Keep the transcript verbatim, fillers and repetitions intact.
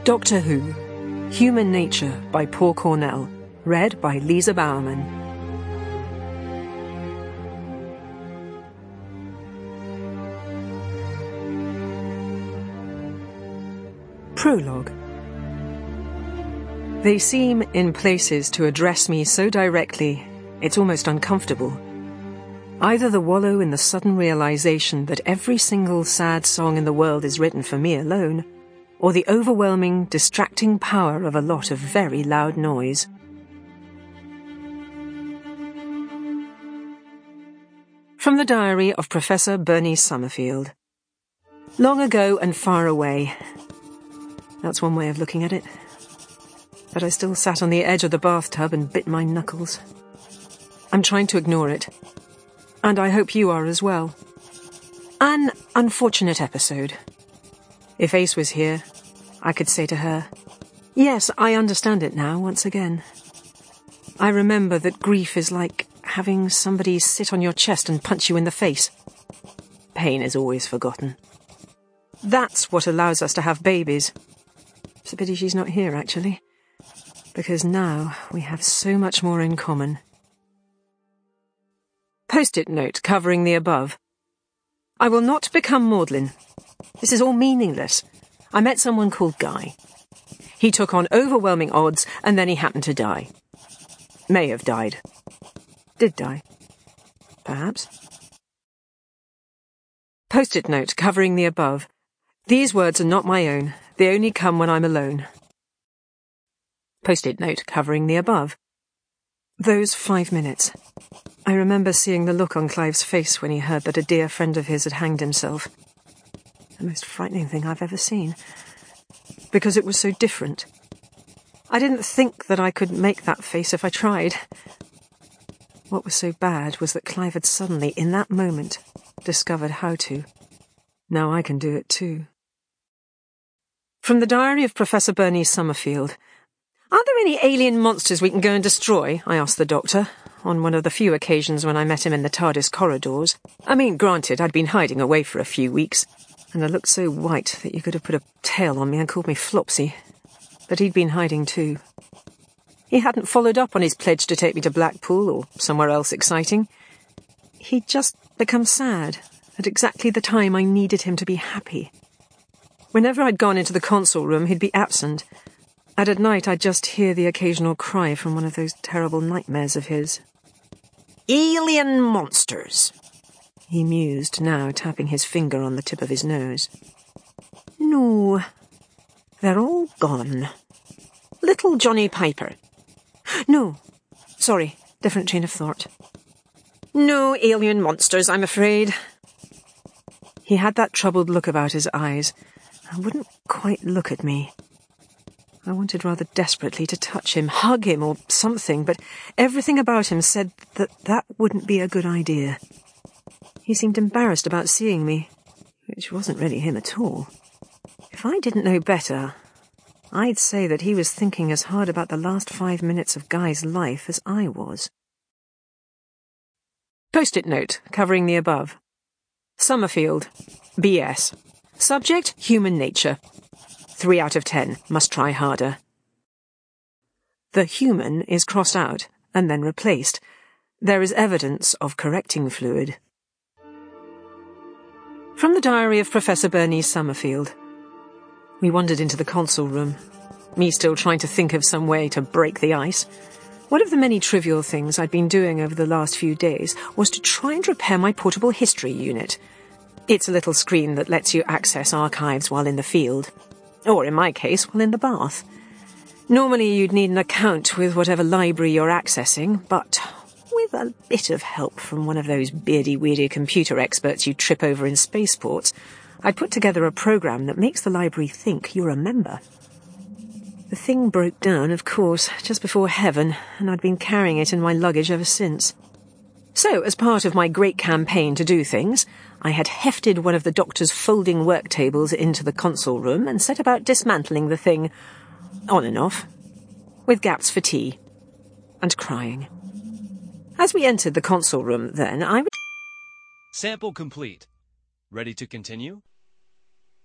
Doctor Who, Human Nature by Paul Cornell, read by Lisa Bowerman. Prologue. They seem, in places, to address me so directly, it's almost uncomfortable. Either the wallow in the sudden realization that every single sad song in the world is written for me alone, or the overwhelming, distracting power of a lot of very loud noise. From the diary of Professor Bernice Summerfield. Long ago and far away. That's one way of looking at it. But I still sat on the edge of the bathtub and bit my knuckles. I'm trying to ignore it. And I hope you are as well. An unfortunate episode. If Ace was here, I could say to her, yes, I understand it now once again. I remember that grief is like having somebody sit on your chest and punch you in the face. Pain is always forgotten. That's what allows us to have babies. It's a pity she's not here, actually. Because now we have so much more in common. Post-it note covering the above. I will not become Maudlin. This is all meaningless. I met someone called Guy. He took on overwhelming odds, and then he happened to die. May have died. Did die. Perhaps. Post-it note covering the above. These words are not my own. They only come when I'm alone. Post-it note covering the above. Those five minutes. I remember seeing the look on Clive's face when he heard that a dear friend of his had hanged himself. The most frightening thing I've ever seen. Because it was so different. I didn't think that I could make that face if I tried. What was so bad was that Clive had suddenly, in that moment, discovered how to. Now I can do it too. From the diary of Professor Bernice Summerfield. Are there any alien monsters we can go and destroy? I asked the doctor, on one of the few occasions when I met him in the TARDIS corridors. I mean, granted, I'd been hiding away for a few weeks, and I looked so white that you could have put a tail on me and called me Flopsy. But he'd been hiding too. He hadn't followed up on his pledge to take me to Blackpool or somewhere else exciting. He'd just become sad at exactly the time I needed him to be happy. Whenever I'd gone into the console room, he'd be absent. And at night I'd just hear the occasional cry from one of those terrible nightmares of his. Alien monsters, he mused, now tapping his finger on the tip of his nose. No, they're all gone. Little Johnny Piper. No, sorry, different train of thought. No alien monsters, I'm afraid. He had that troubled look about his eyes, and wouldn't quite look at me. I wanted rather desperately to touch him, hug him or something, but everything about him said that that wouldn't be a good idea. He seemed embarrassed about seeing me, which wasn't really him at all. If I didn't know better, I'd say that he was thinking as hard about the last five minutes of Guy's life as I was. Post-it note covering the above. Summerfield, B S. Subject, human nature. Three out of ten. Must try harder. The human is crossed out and then replaced. There is evidence of correcting fluid. From the diary of Professor Bernice Summerfield. We wandered into the console room, me still trying to think of some way to break the ice. One of the many trivial things I'd been doing over the last few days was to try and repair my portable history unit. It's a little screen that lets you access archives while in the field. Or, in my case, while in the bath. Normally you'd need an account with whatever library you're accessing, but with a bit of help from one of those beardy-weirdy computer experts you trip over in spaceports, I'd put together a program that makes the library think you're a member. The thing broke down, of course, just before heaven, and I'd been carrying it in my luggage ever since. So, as part of my great campaign to do things, I had hefted one of the doctor's folding work tables into the console room and set about dismantling the thing, on and off, with gaps for tea, and crying. As we entered the console room, then, I... Sample complete. Ready to continue?